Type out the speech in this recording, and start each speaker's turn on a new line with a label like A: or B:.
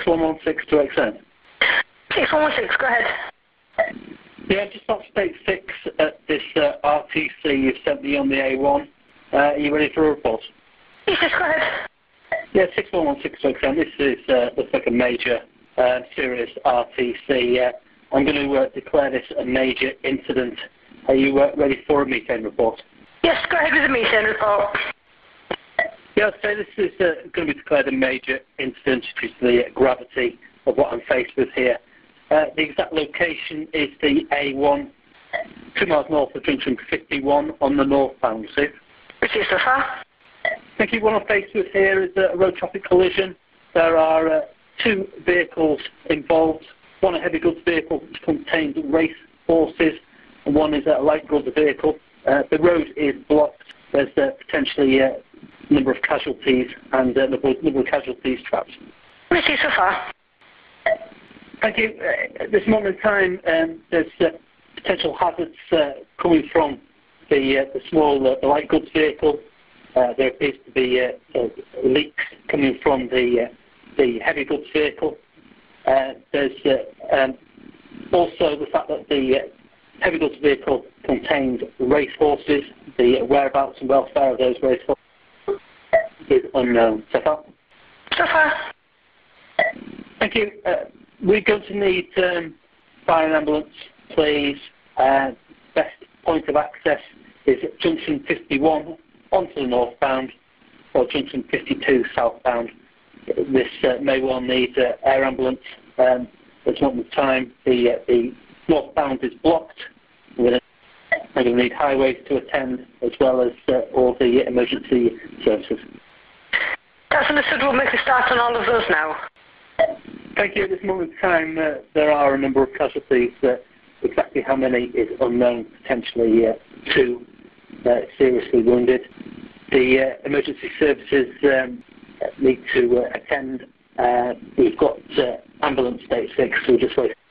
A: 6116 to XN.
B: 6116, go ahead.
A: Yeah, just about state 6 at this RTC you've sent me on the A1. Are you ready for a report?
B: Yes, go ahead.
A: Yeah, 6116 to XN. This is looks like a major serious RTC. I'm going to declare this a major incident. Are you ready for a methane report?
B: Yes, go ahead with the methane report.
A: Yeah, I'd say this is going to be declared a major incident due to the gravity of what I'm faced with here. The exact location is the A1, 2 miles north of junction 51 on the northbound, see?
B: Received so far.
A: Thank you. What I'm faced with here is a road traffic collision. There are 2 vehicles involved. One a heavy goods vehicle which contains race horses, and one is a light goods vehicle. The road is blocked. There's potentially a number of casualties and a number of casualties trapped.
B: Received so far.
A: Thank you. At this moment in time, there's potential hazards coming from the small light goods vehicle. There appears to be leaks coming from the heavy goods vehicle. There's also the fact that the heavy goods vehicle contains race horses. The whereabouts and welfare of those race horses is unknown. So far?
B: So far.
A: Thank you. We're going to need fire and ambulance, please. Best point of access is at junction 51 onto the northbound or junction 52 southbound. This may well need air ambulance. At this moment in time, the northbound is blocked. We're going to need highways to attend as well as all the emergency services.
B: That's understood. We'll make a start on all of those now.
A: Thank you. At this moment in time, there are a number of casualties. Exactly how many is unknown, potentially 2 seriously wounded. The emergency services need to attend. We've got ambulance state 6, so we'll just wait.